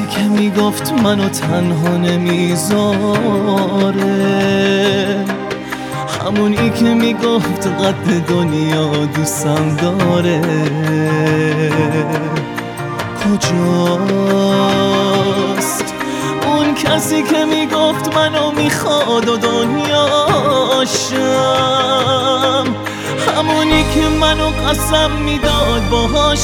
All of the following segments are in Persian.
کسی که میگفت منو تنها نمیذاره، همونی که میگفت قد دنیا دوستم داره، کجاست اون کسی که میگفت منو میخواد و دنیاشم، همونی که منو قسم میداد باهاش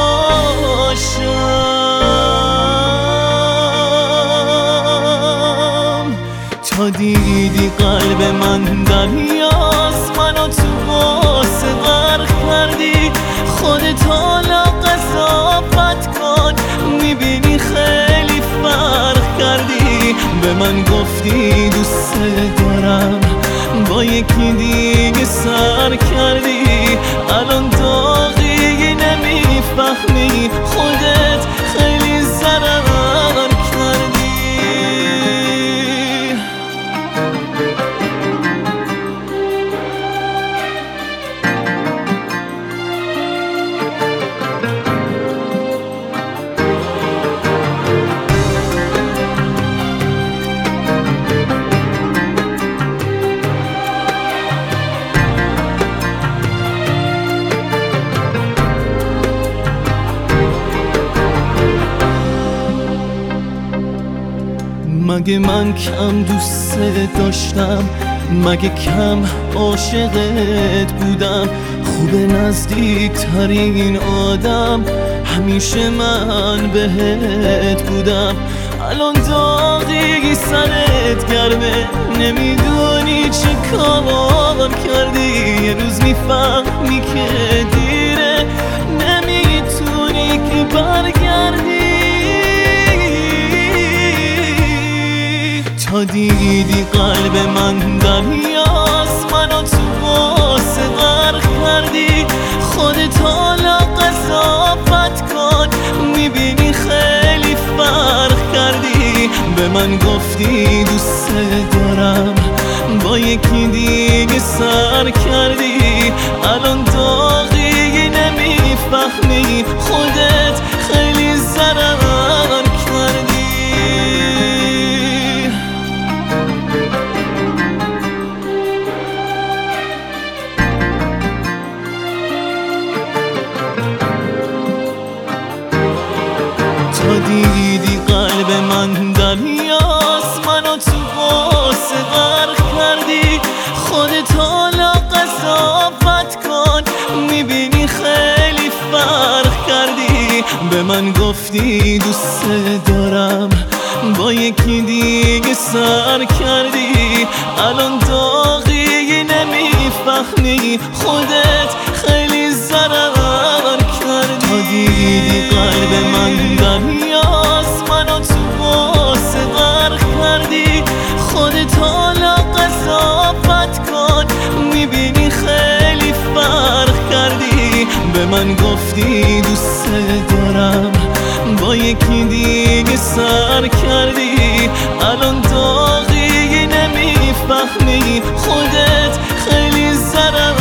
باشم. تا دیدی قلب من دریاست، منو تو غصه غرق کردی، خودت حالا قضاوت کن، میبینی خیلی فرق کردی. به من گفتی دوست دارم، با یکی دیگه سر کردی، الان داغی نمیفهمی، خودت خیلی ضرر کردی. مگه من کم دوست داشتم؟ مگه کم عاشقت بودم؟ خوب نزدیک ترین آدم همیشه من بهت بودم. الان داغی سرت گرمه، نمیدونی چه کار کردی. یه روز میفهمی که دیره، نمیتونی که برگردی. تا دیدی قلب من دریاست، منو تو غصه غرق کردی، خودت حالا قضاوت کن، میبینی خیلی فرق کردی. به من گفتی دوست دارم، با یکی دیگه سر کردی، الان داغی نمیفهمی، خودت خیلی ضرر کردی. تا دیدی قلب من دریاست، منو تو غصه غرق کردی، خودت حالا قضاوت کن، میبینی خیلی فرق کردی. به من گفتی دوست دارم، با یکی دیگه سر کردی، الان داغی نمیفهمی، خودت خیلی ضرر کردی. تا دیدی قلب من دریاست، منو تو غصه غرق کردی، خودت حالا قضاوت کن، میبینی خیلی فرق کردی. به من گفتی دوست دارم، با یکی دیگه سر کردی، الان داغی نمیفهمی، خودت خیلی ضرر